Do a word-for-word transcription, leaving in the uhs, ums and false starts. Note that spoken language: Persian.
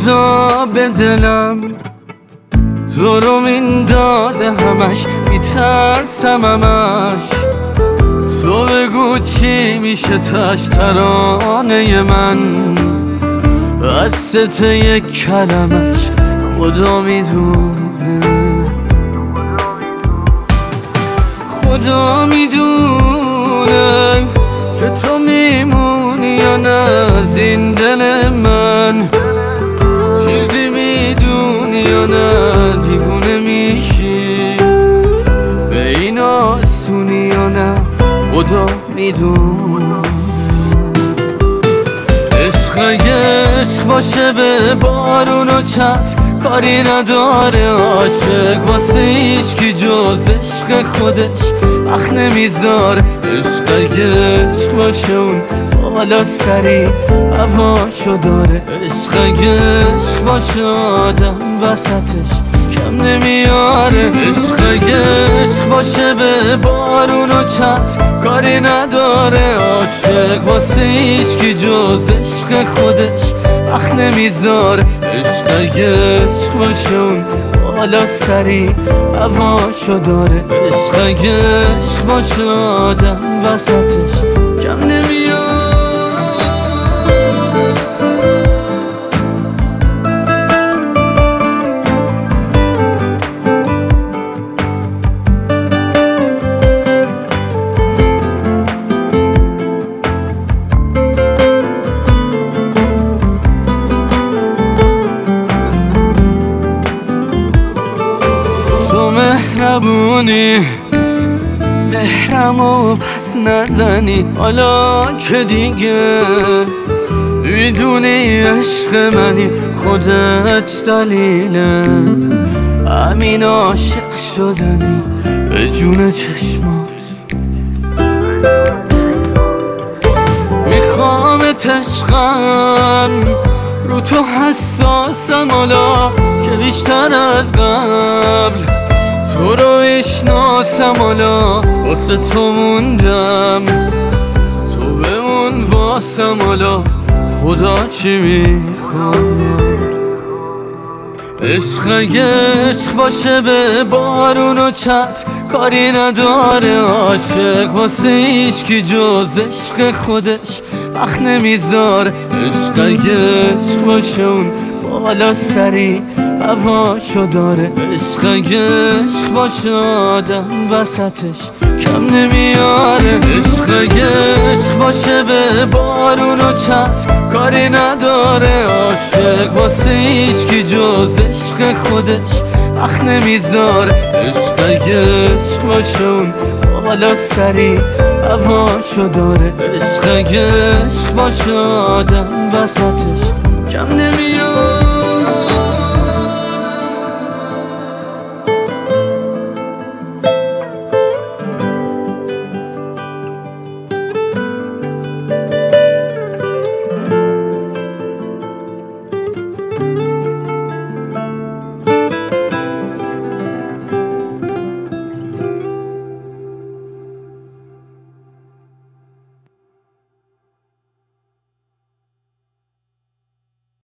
خدا به دلم تو رو میندازه همش، میترسم همش. تو بگو چی میشه تاش ترانه من، قصت یک کلمش خدا میدونه. خدا میدونه که تو میمونی یا نه از این دل من، چیزی میدونی یا نه دیوونه میشی، به این آسونی یا نه خدا میدونه. عشق اگه عشق باشه به بارون و چت کاری نداره، عاشق واسه هیچکی جز عشق خودش وقت نمیذار. عشق اگه عشق باشه اون بالا سری هواشو داره، عشق اگه عشق باشه آدم وسطش کم نمیاره. عشق اگه عشق باشه به بارون و چت کاری نداره، عاشق واسه هیچکی جز عشق خودش وقت نمیذار. عشق اگه عشق باشه اون بالا سری هواشو داره، عشق اگه عشق باشه آدم وسطش کم نمیاره. مهربونی مهرمو پس نزنی، حالا که دیگه میدونی عشق منی، خودت دلیله همین عاشق شدنی به جون چشمات. میخوامت عشقم رو تو حساسم حالا که بیشتر از قبل، تو رو میشناسم حالا واسه تو موندم، تو بمون واسم حالا خدا چی میخواد. عشق اگه عشق باشه به بارون و چت کاری نداره، عاشق واسه هیچکی جز عشق خودش وقت نمیذار. عشق اگه عشق باشه اون بالا سری هواشو داره، عشق اگه عشق باشه آدم وسطش کم نمیاره. عشق اگه عشق باشه به بارون و چت کاری نداره، عاشق واسه هیچکی جز عشق خودش وقت نمیذار. عشق اگه عشق باشه اون بالا سری هواشو داره، عشق اگه عشق باشه آدم وسطش کم نمیاره.